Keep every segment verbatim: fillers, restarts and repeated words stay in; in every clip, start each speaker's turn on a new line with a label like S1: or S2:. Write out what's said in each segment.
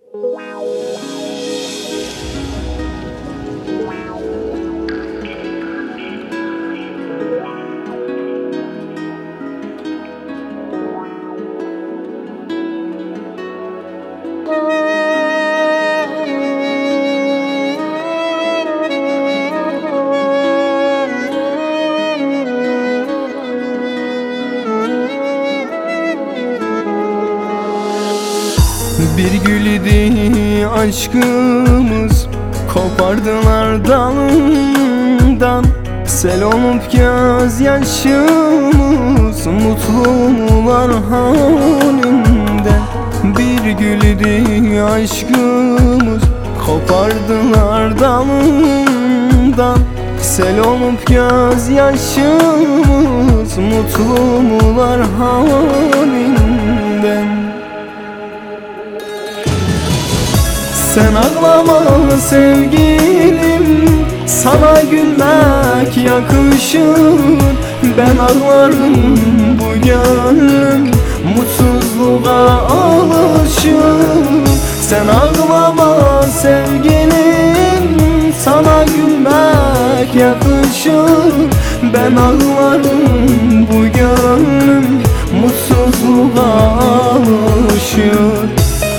S1: Bir gül idi aşkımız, kopardılar dalından. Sel olup göz yaşımız, mutlular halinden. Bir gül idi aşkımız, kopardılar dalından. Sel olup göz yaşımız, mutlular halinden. Sen ağlama sevgilim, sana gülmek yakışır. Ben ağlarım bu gönlüm, mutsuzluğa alışır. Sen ağlama sevgilim, sana gülmek yakışır. Ben ağlarım bu gönlüm, mutsuzluğa alışır.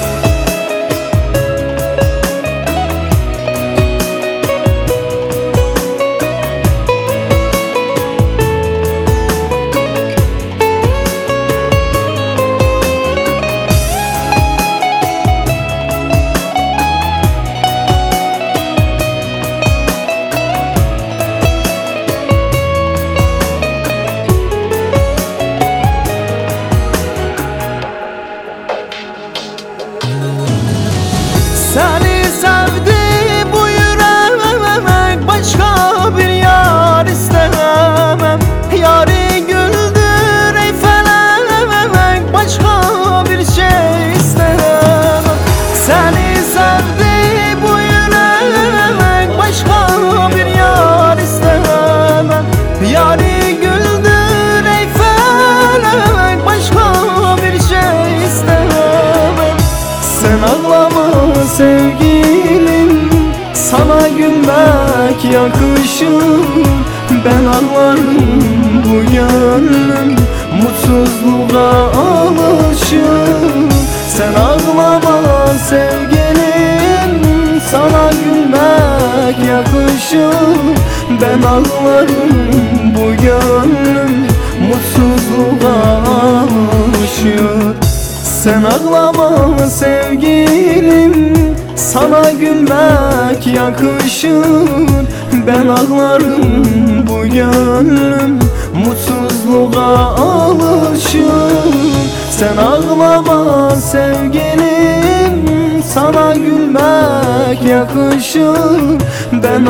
S1: Seni sevdi bu yürek, başka bir yar istemem. Yari güldür ey felek, başka bir şey istemem. Seni sevdi bu yürek, başka bir yar istemem. Yari güldür ey felek, başka bir şey istemem. Sen ağlama sevgilim, sana gülmek yakışır. Ben ağlarım bu gönlüm, mutsuzluğa alışır. Sen ağlama sevgilim, sana gülmek yakışır. Ben ağlarım bu gönlüm, mutsuzluğa alışır. Sen ağlama sevgilim, sana gülmek yakışır. Ben ağlarım bu gönlüm, mutsuzluğa alışır. Sen ağlama sevgilim, sana gülmek yakışır. Ben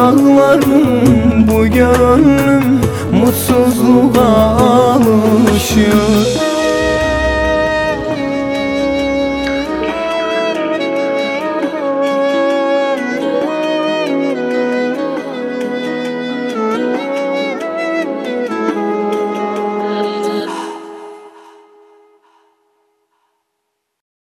S1: ağlarım bu gönlüm, mutsuzluğa alışır.